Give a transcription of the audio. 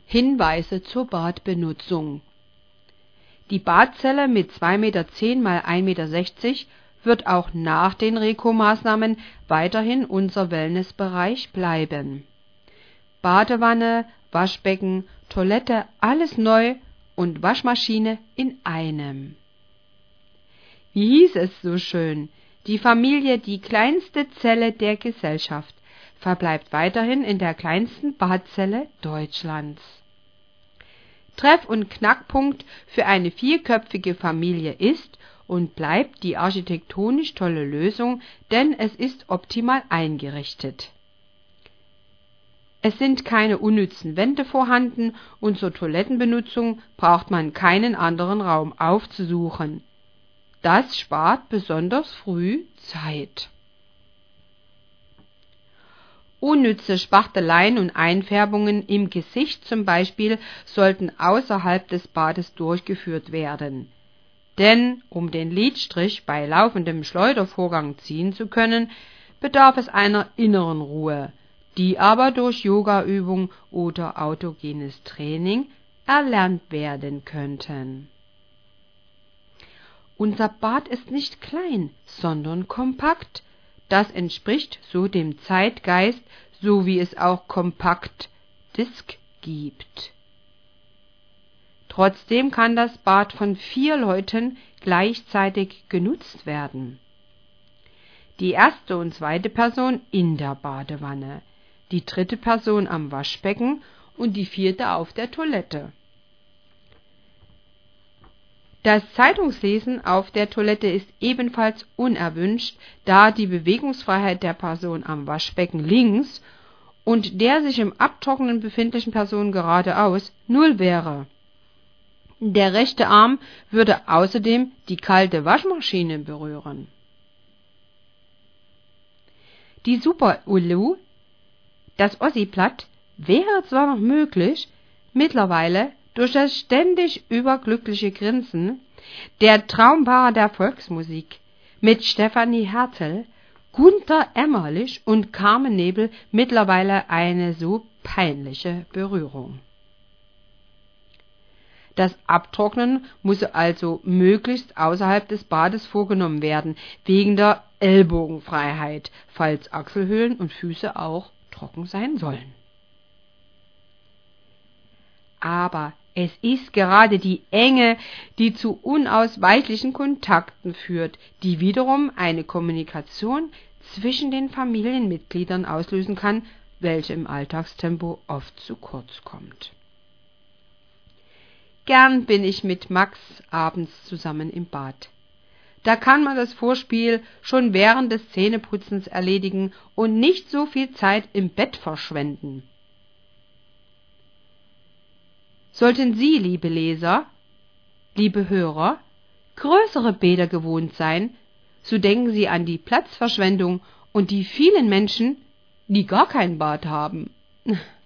Hinweise zur Badbenutzung. Die Badzelle mit 2,10 Meter x 1,60 Meter wird auch nach den Reco-Maßnahmen weiterhin unser Wellnessbereich bleiben. Badewanne, Waschbecken, Toilette, alles neu und Waschmaschine in einem. Wie hieß es so schön? Die Familie, die kleinste Zelle der Gesellschaft, verbleibt weiterhin in der kleinsten Badzelle Deutschlands. Treff- und Knackpunkt für eine vierköpfige Familie ist und bleibt die architektonisch tolle Lösung, denn es ist optimal eingerichtet. Es sind keine unnützen Wände vorhanden und zur Toilettenbenutzung braucht man keinen anderen Raum aufzusuchen. Das spart besonders früh Zeit. Unnütze Spachteleien und Einfärbungen im Gesicht zum Beispiel sollten außerhalb des Bades durchgeführt werden. Denn um den Lidstrich bei laufendem Schleudervorgang ziehen zu können, bedarf es einer inneren Ruhe, die aber durch Yogaübung oder autogenes Training erlernt werden könnten. Unser Bad ist nicht klein, sondern kompakt. Das entspricht so dem Zeitgeist, so wie es auch Compact Disc gibt. Trotzdem kann das Bad von 4 Leuten gleichzeitig genutzt werden. Die erste und zweite Person in der Badewanne, die dritte Person am Waschbecken und die vierte auf der Toilette. Das Zeitungslesen auf der Toilette ist ebenfalls unerwünscht, da die Bewegungsfreiheit der Person am Waschbecken links und der sich im Abtrocknen befindlichen Person geradeaus 0 wäre. Der rechte Arm würde außerdem die kalte Waschmaschine berühren. Die Super-Ulu, das Ossiplat, wäre zwar noch möglich, mittlerweile durch das ständig überglückliche Grinsen der Traumpaare der Volksmusik mit Stefanie Hertel, Gunther Emmerlich und Carmen Nebel mittlerweile eine so peinliche Berührung. Das Abtrocknen muss also möglichst außerhalb des Bades vorgenommen werden, wegen der Ellbogenfreiheit, falls Achselhöhlen und Füße auch trocken sein sollen. Aber es ist gerade die Enge, die zu unausweichlichen Kontakten führt, die wiederum eine Kommunikation zwischen den Familienmitgliedern auslösen kann, welche im Alltagstempo oft zu kurz kommt. Gern bin ich mit Max abends zusammen im Bad. Da kann man das Vorspiel schon während des Zähneputzens erledigen und nicht so viel Zeit im Bett verschwenden. Sollten Sie, liebe Leser, liebe Hörer, größere Bäder gewohnt sein, so denken Sie an die Platzverschwendung und die vielen Menschen, die gar kein Bad haben.